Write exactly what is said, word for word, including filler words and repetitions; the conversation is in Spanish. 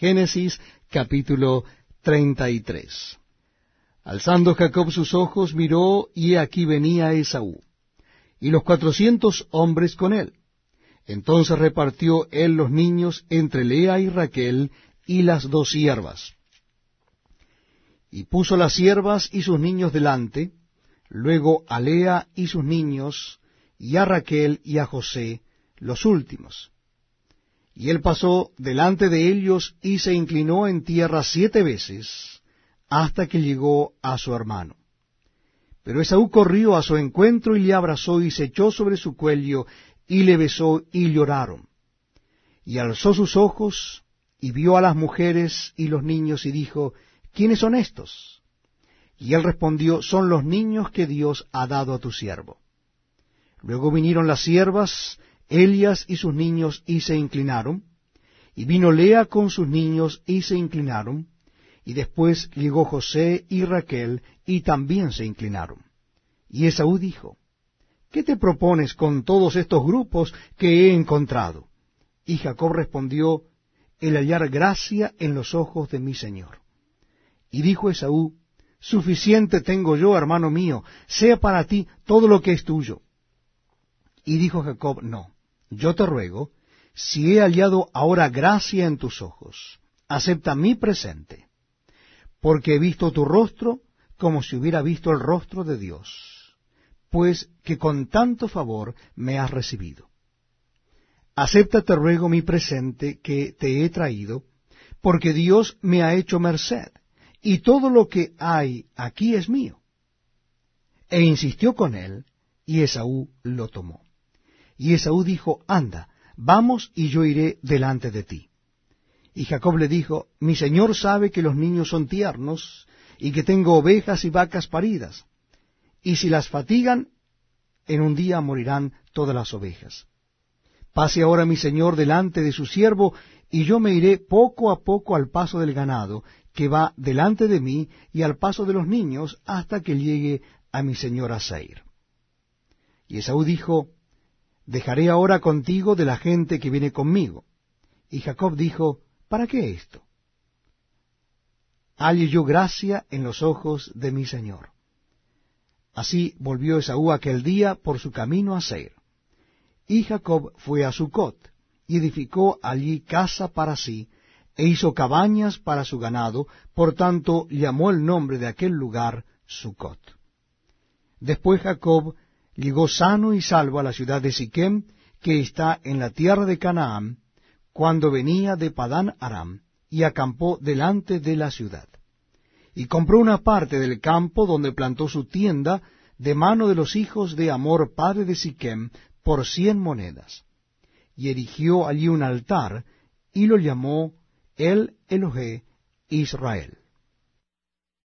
Génesis capítulo treinta y tres. Alzando Jacob sus ojos, miró, y he aquí venía Esaú, y los cuatrocientos hombres con él. Entonces repartió él los niños entre Lea y Raquel y las dos siervas. Y puso las siervas y sus niños delante, luego a Lea y sus niños, y a Raquel y a José, los últimos. Y él pasó delante de ellos y se inclinó en tierra siete veces, hasta que llegó a su hermano. Pero Esaú corrió a su encuentro y le abrazó y se echó sobre su cuello y le besó y lloraron. Y alzó sus ojos y vio a las mujeres y los niños y dijo, ¿quiénes son estos? Y él respondió, son los niños que Dios ha dado a tu siervo. Luego vinieron las siervas, Elias y sus niños, y se inclinaron, y vino Lea con sus niños, y se inclinaron, y después llegó José y Raquel, y también se inclinaron. Y Esaú dijo, ¿qué te propones con todos estos grupos que he encontrado? Y Jacob respondió, el hallar gracia en los ojos de mi señor. Y dijo Esaú, suficiente tengo yo, hermano mío, sea para ti todo lo que es tuyo. Y dijo Jacob, no, yo te ruego, si he hallado ahora gracia en tus ojos, acepta mi presente, porque he visto tu rostro como si hubiera visto el rostro de Dios, pues que con tanto favor me has recibido. Acepta, te ruego, mi presente que te he traído, porque Dios me ha hecho merced, y todo lo que hay aquí es mío. E insistió con él, y Esaú lo tomó. Y Esaú dijo, anda, vamos, y yo iré delante de ti. Y Jacob le dijo, mi señor sabe que los niños son tiernos, y que tengo ovejas y vacas paridas, y si las fatigan, en un día morirán todas las ovejas. Pase ahora mi señor delante de su siervo, y yo me iré poco a poco al paso del ganado, que va delante de mí, y al paso de los niños, hasta que llegue a mi señor a Seir. Y Esaú dijo, dejaré ahora contigo de la gente que viene conmigo. Y Jacob dijo, ¿para qué esto? Halle yo gracia en los ojos de mi señor. Así volvió Esaú aquel día por su camino a Seir. Y Jacob fue a Sucot, y edificó allí casa para sí, e hizo cabañas para su ganado, por tanto llamó el nombre de aquel lugar Sucot. Después Jacob llegó sano y salvo a la ciudad de Siquem, que está en la tierra de Canaán, cuando venía de Padán Aram, y acampó delante de la ciudad. Y compró una parte del campo donde plantó su tienda, de mano de los hijos de Hamor, padre de Siquem, por cien monedas. Y erigió allí un altar, y lo llamó El Elohé Israel.